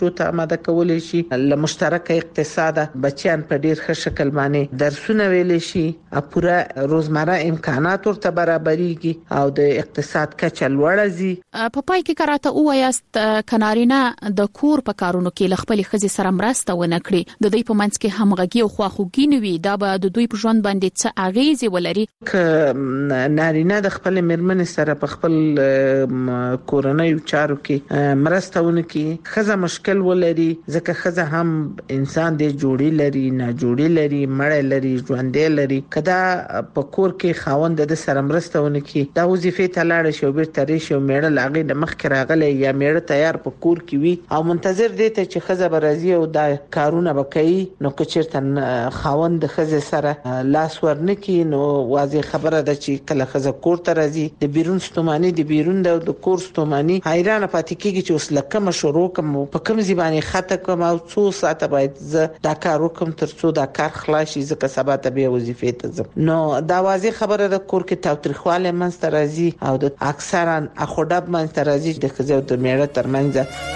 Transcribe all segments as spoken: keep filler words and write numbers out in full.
ته آماده کولای شي. له مشترک اقتصاد بچیان په ډیر ښه شکل باندې درسونه ویل شي، پوره روزمره امکانات ورته برابرېږي او د اقتصاد کچه لوړه ځي. په پای کې کراته وایست کنارینه د کور په کارونو کې لخپل خزي سره مرسته ونه کړي، د دوی په منځ کې همغږي او خواخوږي نه وي، دا به د دوی په ژوند باندې څه اغیزې ولري؟ ک نارینه د خپل مرمن سره په خپل کورنۍ چارو کې مرسته ونه کړي، خزه مشکل ولري، ځکه خزه هم انسان دی، جوړی لري، نه جوړی لري، مړ لري، ژوندې لري. کدا په کور کې خاوند د سره مرسته ونه کړي، دا وظیفه ته لاړ شي او بیرته ریشي او میړه لاغې د مخ کې راغلی یا میړه تیار په کور کې وي او منتظر دی ته چې خزه برازي او دا کارونه وکړي، نو که چیرته خاوند د خزه سره لاس ورنکي نو واضح خبره ده چې کله خزه کور ته راځي د بیرون ستوماني د بیرون د کور ستوماني حیرانه پاتې کېږي چې اوس لکه شروع کوم په کوم ځبانه خطه کوم او څو ساعته باید زه دا کار وکم تر څو دا کار خلاص شي، ځکه سبا ته به وظیفه ته ځم. نو دا واضح خبره ده کور کې تاوتریخواله منځ ته راځي او د اکثرا اخوډب منځ ته راځي د خزه او د میړه ترمنځ.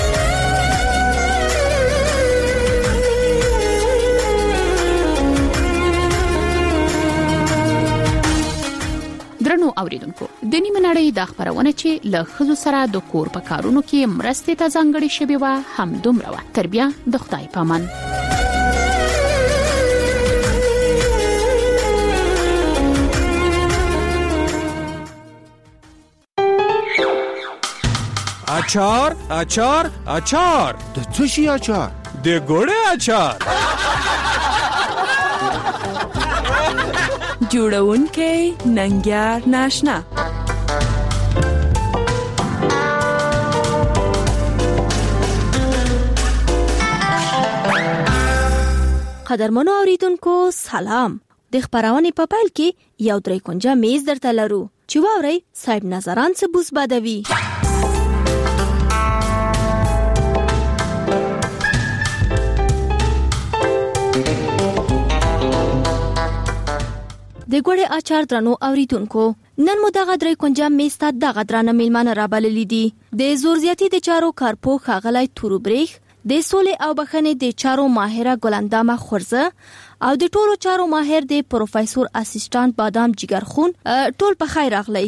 درنو اوریدونکو، د نیمه نړۍ د خبرونه چې له خزو سره د کور په کارونو کې مرستې ته ځانګړې شوی و هم دومره و. تر بیا د خدای پامان. اچار اچار اچار د څه شي اچار؟ د ګوړې اچار. جوړونکې ننګیار ناشنا. قدرمنو اوریدونکو سلام. د خبرونې په پیل کې یو درې کونجه میز درته لرو چې واورئ صاحب نظران څه بوس بدوي. د ګوړې اچار درنو اوریدونکو، نن مو دغه درې کونجه میز ته دغه درانه میلمانه رابللي دي. د زورزیاتي د چارو کارپوه ښاغلی توروبریخ، د سولې او بخښنې د چارو ماهره ګلندامه خورزه او د ټولو چارو ماهر د پروفیسور اسسټانټ بادام جګرخون، ټول په خیر راغلی.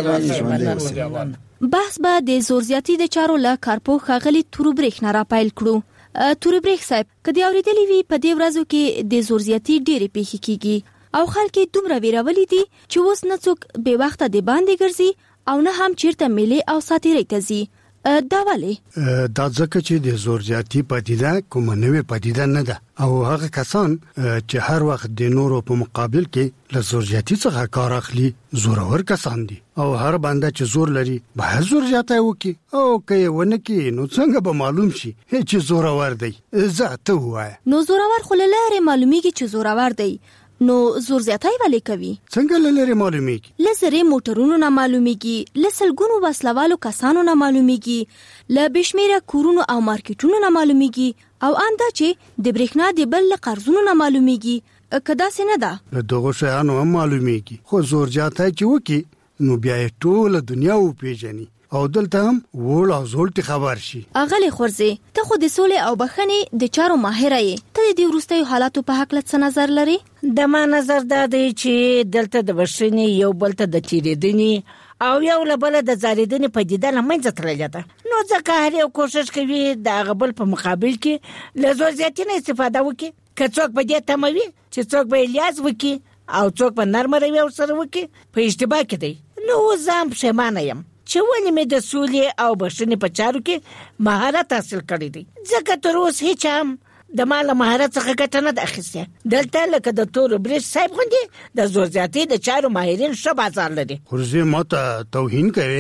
بحث به د زورزیاتي د چارو له کارپوه ښاغلی توروبریخ نه راپیل کړو. توروبریخ صاحب، که دې اورېدلي وي په دې ورځو کې د زورزیاتي ډېرې پیښې کیږي او خلک دومره ویرولي دي چې اوس نه څوک بې وخته د باندې ګرځي او نه هم چیرته میلې او ساتیرۍ ته ځي. دا ولې؟ دا ځکه چې د زورزیاتي پدیده کومه نوې پدیده نه ده او هغه کسان چې هر وخت د نورو په مقابل کې له زورزیاتي څخه کار اخلي زورور کسان دي او هر بنده چې زور لري باید زورزیاتي وکړي او که یې ونه کړي نو څنګه به معلوم شي چې زورور دی؟ زه ته ووایه. نو زورور خو له لارې معلومیږي چې زورور دی، نو زور زیاتی ولې کوي؟ څنګه لری معلومیږي؟ لزرې موټرونو نه معلومیږي، لسلګونو وسلوالو کسانو نه معلومیږي، ل بشمیره کورونو او مارکیټونو نه معلومیږي او انده چې د برېښنا د بل قرضونو نه معلومیږي. کدا څنګه ده؟ دغه شیانو هم معلومیږي، خو زور زیاتی چې وکي نو بیا ټول دنیا و پیژني او دلته هم وړ او زولټ خبر شي. اغلی خورزه، ته خو د سولې او بخښنې د چارو ماهره یې، ته د وروستیو حالاتو په هکله څه نظر لري؟ د ما نظر دا دی چې دلته د بخښنې یو بل ته د تیریدنې او یو له بله د ځارېدنې پدیده له منځه تللې ده. نو ځکه هر یو کوشش کوي د هغه بل په مقابل کې له زور زیاتي نه استفاده وکړي. که څوک په دې تمه وي چې څوک به الیاز وکړي او څوک په نرمه رویه ورسره وکړي، په اشتباه کې دی. نو زه هم پښیمانه یم چې ولې مې د سولې او بخښنې په چارو کې مهارت حاصل کړی دی، ځکه تر اوس هیچ هم د ما له مهارت څخه ګټه نه ده اخیستې. دلته لکه د توروبریخ صاحب غوندې د زور زیاتي د چارو ماهرین ښه بازار لري. خورزه ماته توهین کوي؟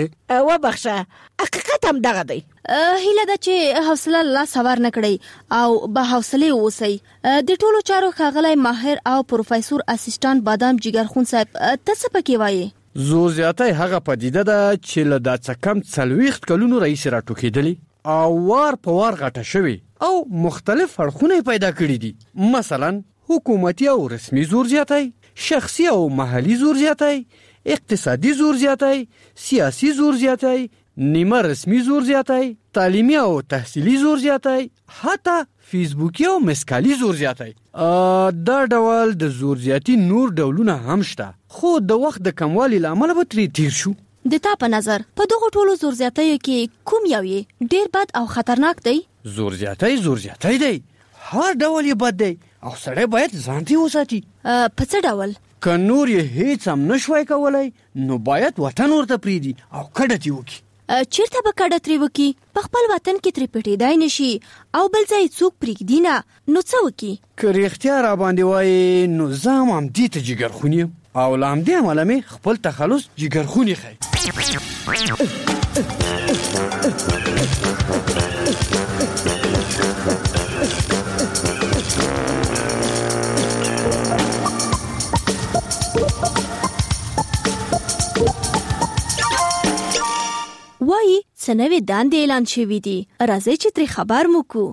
وبخښه، حقیقت هم دغه دی. هیله ده چې حوصله لا سوار نه کړئ او به حوصله اوسئ. د ټولو چارو ښاغلی ماهر او پروفیسور اسسټانټ بادام جګرخون صاحب، ته څه پکې وایې؟ زور زیاتی هغه پدیده ده چې له دا څه کم څلوېښت کلونو راهیسې راټوکېدلې او وار په وار غټه شوې او مختلف اړخونه پیدا کړي دي. مثلا حکومتي او رسمي زور زیاتی، شخصي او محلي زور زیاتی، اقتصادي زور زیاتی، سیاسي زور زیاتی، نیمه رسمي زور زیاتای، تعلیمي او تحصیلي زور زیاتای، حتی فیسبوکي او مسکالي زور زیاتای. دا ډول د زور زیاتی نور ډولونه هم شته، خو د وخت د کموالي لامل به ترې تیر شو. د تا په نظر په دغه ټولو زور زیاتیو کې کوم یو یې ډیر بد او خطرناک دی؟ زور زیاتی زور زیاتی دی، هر ډول یې بد دی او سړی باید ځان ته وساتي. په څه ډول؟ که نور یې هیڅ هم نشوای کولای نو باید وطن ورته پریدي او کډه ترې وکړي. چیرته به کډه ترې وکړي؟ په خپل وطن کې ترې پټېدای نشي او بل ځای څوک پرېږدي نه، نو څه وکړي؟ که رښتیا را باندې وایي نو زه هم همدې ته جګرخونی یم او له همدې امله مې خپل تخلص جګرخوني ښیي. وایي څه نوې دندې اعلان شوي دي، راځئ چې ترې خبر مو کړو.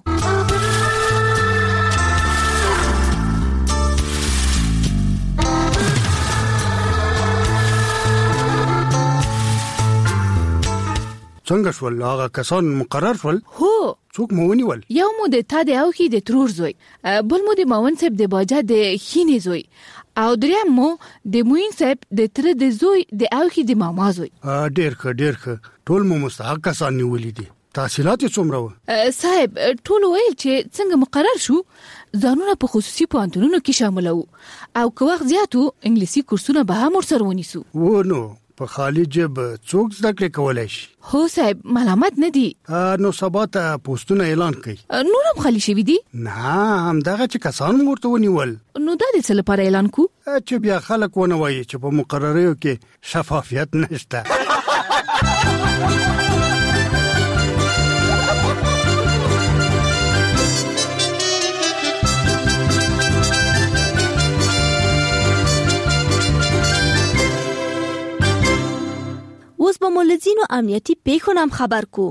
څنګه شول هغه کسان مقرر شول؟ هو څوک مو ونیول؟ یو مو د تا د اوخي د ترور زوی، بل مو د ماون صاحب د باجا د خینې زوی، او دریم مو د موین صاحب د تر د زوی د اوخي د ماما زوی. ډیر ښه ډیر ښه، ټول مو مستحق کسان نیولې دي. تحصیلات یې څومره وه؟ صاحب ټول ویل چې څنګه مقرر شو ځانونه په خصوصي پوهنتونونو کې شاملو او که وخت زیاتو انګلیسي کورسونه به هم ورسره ونیسو. و نو په خالي جب څوک زده کړې کولای شي؟ هو صاحب ملامت نه دي. نو سبا ته پوسټونه اعلان کړي. نور هم خالی شوي دي؟ نه همدغه چې کسان ورته ونیول. نو دا د څه لپاره اعلان کو؟ چې بیا خلک ونه وایي چې په مقرریو کې شفافیت نشته. اوس به مو له ځینو امنیتي پیښو هم خبر کو.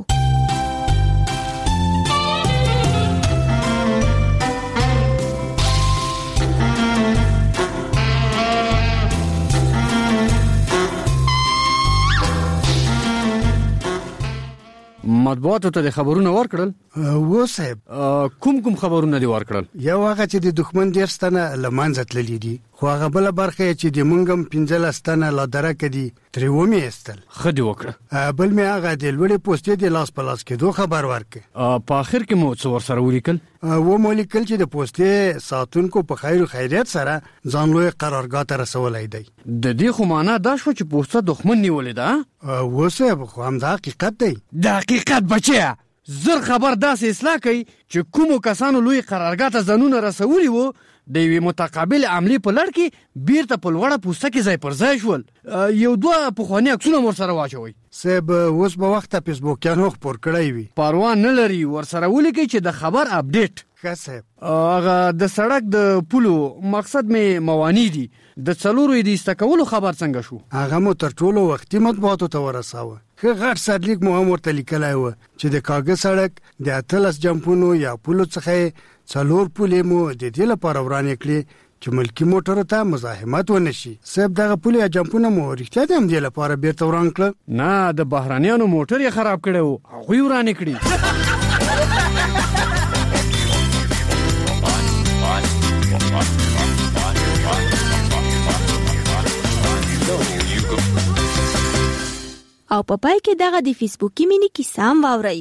مطبوعاتو ته د خبرونه ورکړل؟ و صاحب. کوم کوم خبرونه دی ورکړل؟ یو هغه چې د دښمن ډیر ستنه لمانځه تللی دي، خو هغه بل برخه چې د منګم پنځل ستنه لا درکه دي ترې ومه استل. خدي وکړه. بل می هغه د لوړې پوسټې د لاس په لاس کې دوه خبر ورکړ. په اخر کې مو څو ور سره ولیکل؟ و مو لیکل چې د پوسټې ساتونکو په خیر او خیریت سره ځان لوی قرارګاه ته رسولای دی. د دې خو معنا دا شو چې پوسټه دښمن نیولې ده. و صاحب خو هم دا حقیقت دی. د حقیقت بچیا زر خبر داسې اصلاح کوي چې کومو کسانو لوی قرارګاه ته ځانونه رسولي وو د یوې متقابل عملي په لړ کې بیرته په لوړه پوسټه کې ځای پر ځای شول. یو دوه پخواني عکسونه ورسره واچوئ. صاحب اوس به وخته فیسبوکیانو خپور کړی وي. پروا نه لري، ورسره ولیکئ چې د خبر اپډیټ. ښه صاحب. هغه د سړک د پولو مقصد مې موانی دي، د څلورو د استکولو خبر څنګه شو؟ هغه مو تر ټولو وختي مطبوعاتو ته ورساوه. ښه غټ سرلیک مو هم ورته لیکلی و چې د کاږه سړک د اتلس جمپونو یا پولو څخه څلور پولې مو د دې لپاره ورانې کړې چې ملکی موټرو ته مزاحمت ونشي. صاحب دغه پولې یا جمپونه مو رښتیا د همدې لپاره بیرته وران کړل؟ نه، د بهرانیانو موټر یې خراب کړی و، هغوی ورانې کړي. او په پای کې دغه د فیسبوکي مینی کیسه هم واورئ.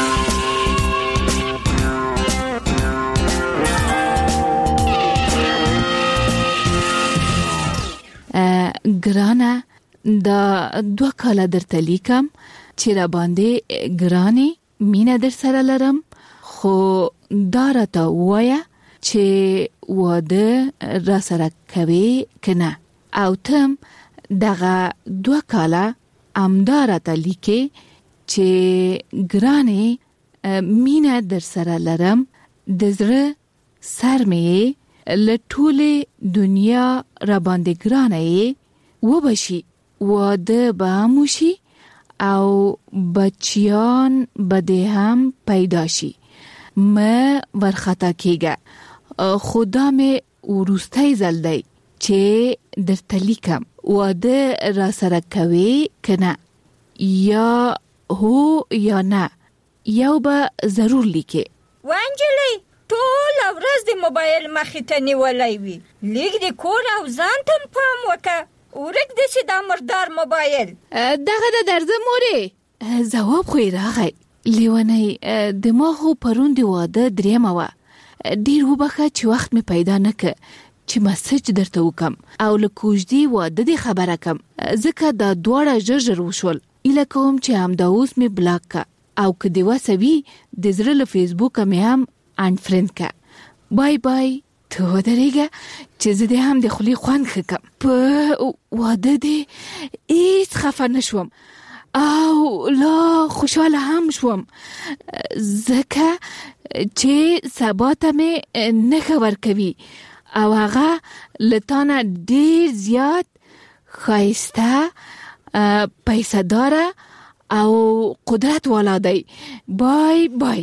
ګرانه دا دوه کاله درته لیکم چې را باندې ګرانې مینه در سره لرم، خو دا راته ووایه چې واده را سره کوي که نه، او تم دغه دوه کاله امداره ته لیکي چې ګرانې مینه در سره لرم، د زړه سر مې له ټولې دنیا را باندې ګرانه یې وبشي، واده به هم وشي او بچیان به دې هم پیدا شي. مه ورخطا کېږه، خدا مې وروستی ځل دی چې درته لیکم، واده را سره کوي که نه، یا هو یا نه یو به ضرور لیکي. وانجلۍ ټول ورځ د موبایل مخې ته نیولای وي، لیک د کور او ځان ته پام وکړه، ورک دې چې دا مردار موبایل. دغه د درځه مورې ځواب خو یې راغی. لیونی د ما خو پرون د واده دریمه وه، ډېر وبخښه چې وخت مې پیدا نه که چې مسج درته وکم او له کوژدې واده دې خبره کم، ځکه دا دواړه ژر ژر وشول. ایله کوم چې همدا اوس مې بلاک که او که د وسه وي د زړه له فیسبوکه مې هم انفرند که. بای بای. ته ودرېږه چې زه دې هم د خولې خوند ښه کم. په واده دې هېڅ خفه نه شوم او لا خوشحاله هم شوم، ځکه چې سبا ته مې نښه ورکوي او هغه له تانه ډېر زیات ښایسته، پیسه داره او قدرت والا دی. بای بای.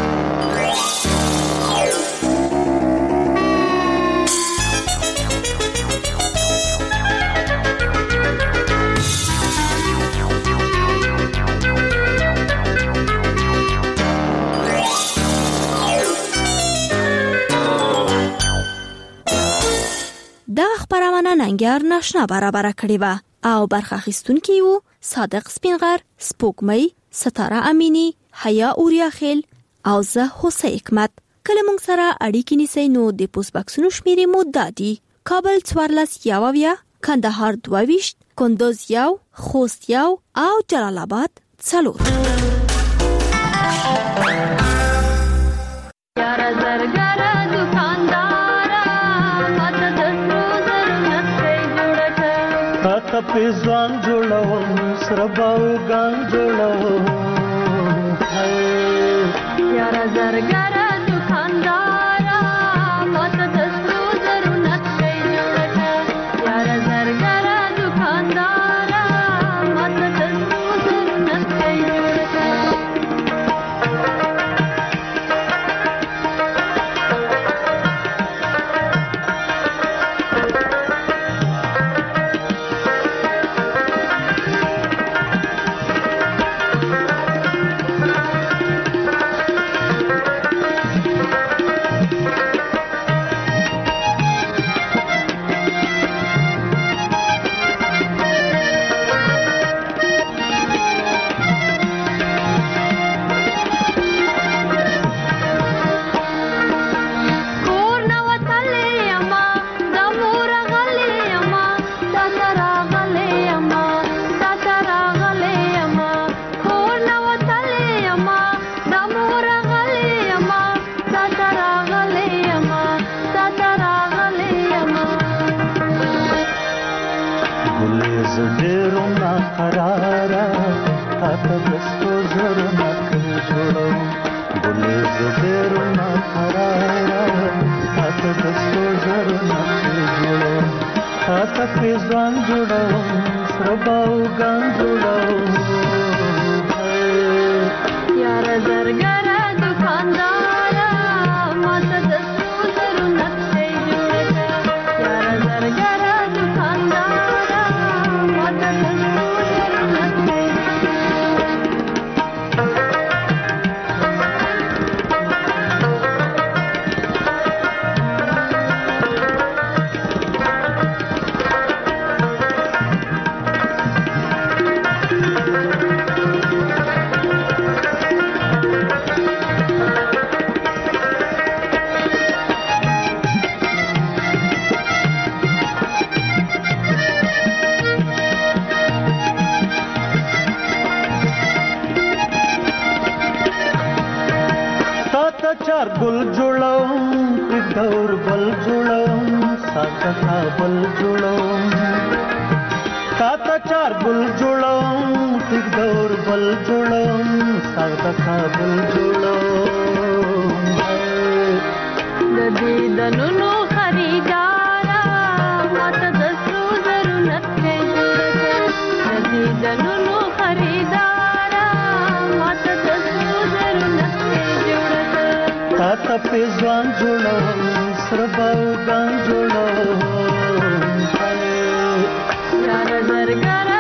دا خبرونه ننګر ناشنا برابر کړی و او برخه اخیستونکي وو صادق سپینغر، سپوږمۍ، ستاره امینی، حیا اوریاخیل او زه حسین حکمت. کله مونږ سره اړیکې نیسئ نو د پوسټ باکسونو شمیرې مو دادي: کابل څوارلس یاوویا، کندهار دوه ویشت، کندوز یو، خوست یو او جلال آباد څلور. یاره زرګره دکاندارا ماته د سرو زرو نقشې جوړه کړه، تا په ځوان جوړوم سره باوګان جوړوم. یاره زرګره دکاندارا ماته د سرو زرو نقشې جوړه کړه، یاره زرګره دکاندارا ماته د سرو زرو نقشې جوړه کړه. Yara zargara